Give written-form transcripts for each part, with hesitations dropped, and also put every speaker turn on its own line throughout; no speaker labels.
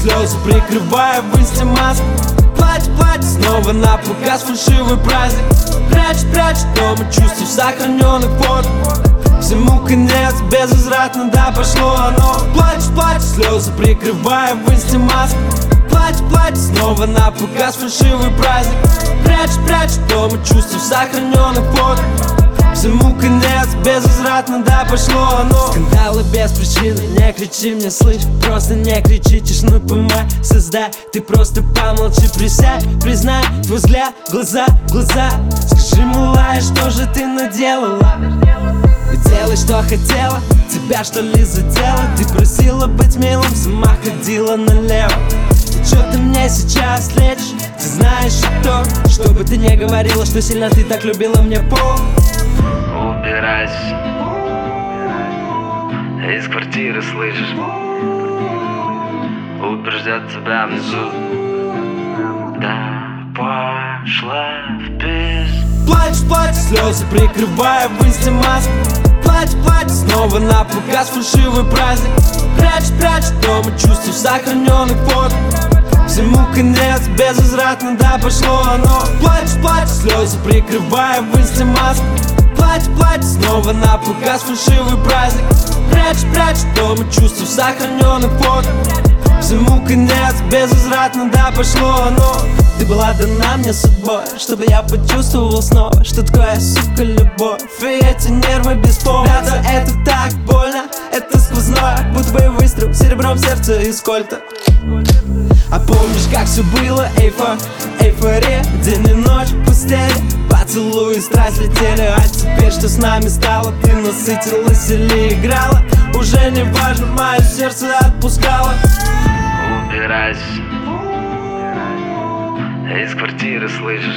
слезы прикрывая в инсте маску. Плачь, плачь, снова на показ фальшивый праздник. Прячь, прячь дома чувств сохраненных фото. Всему конец, безвозвратно, да, пошло оно. Плачь, плачь, слезы прикрывая в инсте маску. Плачь, плачь, снова на показ фальшивый праздник. Прячь, прячь дома чувств сохраненных фото. Всему конец, безвозвратно, да, пошло оно. Скандалы без причины, не кричи мне, слышь. Просто не кричи, тишину поймай, создай. Ты просто помолчи, присядь, признай твой взгляд, глаза, глаза. Скажи, милая, что же ты наделала? Делай, что хотела, тебя что ли задело? Ты просила быть милым, сама ходила налево. И чё ты мне сейчас лечишь? Ты знаешь и то, что бы ты не говорила, что сильно ты так любила мне пол.
Убирайся из квартиры, слышишь? Утро ждет тебя внизу. Да, пошла в пизду.
Плачь, плачь, слезы прикрывая в инсте маску. Плачь, плачь, снова на показ фальшивый праздник. Прячь, прячь дома чувств сохраненных фото. Всему конец, безвозвратно, да, пошло оно. Плачь, плачь, слезы прикрывая в инсте маску. Плачь, плачь, снова на показ фальшивый праздник. Прячь, прячь дома чувств сохраненных фото. Всему конец, безвозвратно, да, пошло оно. Ты была дана мне судьбой, чтобы я почувствовал снова, что такое, сука, любовь. И эти нервы без повода, это так больно, это сквозное, будто бы выстрел серебром сердца из кольта. А помнишь, как все было, эйфория, день и ночь в постели, поцелуи, страсть летели. А теперь что с нами стало? Ты насытилась или играла? Уже не важно, мое сердце отпускало.
Убирайся из квартиры, слышишь?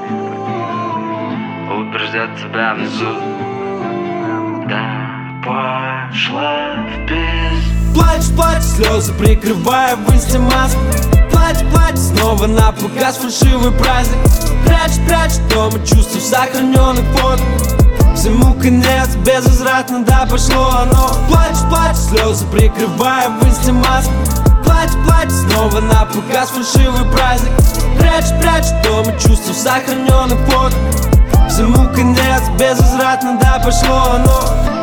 Утро ждет тебя внизу. Да, пошла в пизду.
Плачь, плачь, слезы прикрывая в инсте маску. Плачь, плачь, снова на показ фальшивый праздник. Прячь, прячь дома чувств сохраненных фото. Всему конец, безвозвратно, да, пошло оно. Плачь, плачь, слезы прикрывая в инсте маску. Плачь, плачь, снова на показ фальшивый праздник. Прячь, прячь дома чувств сохраненных фото. Всему конец, безвозвратно, да, пошло оно.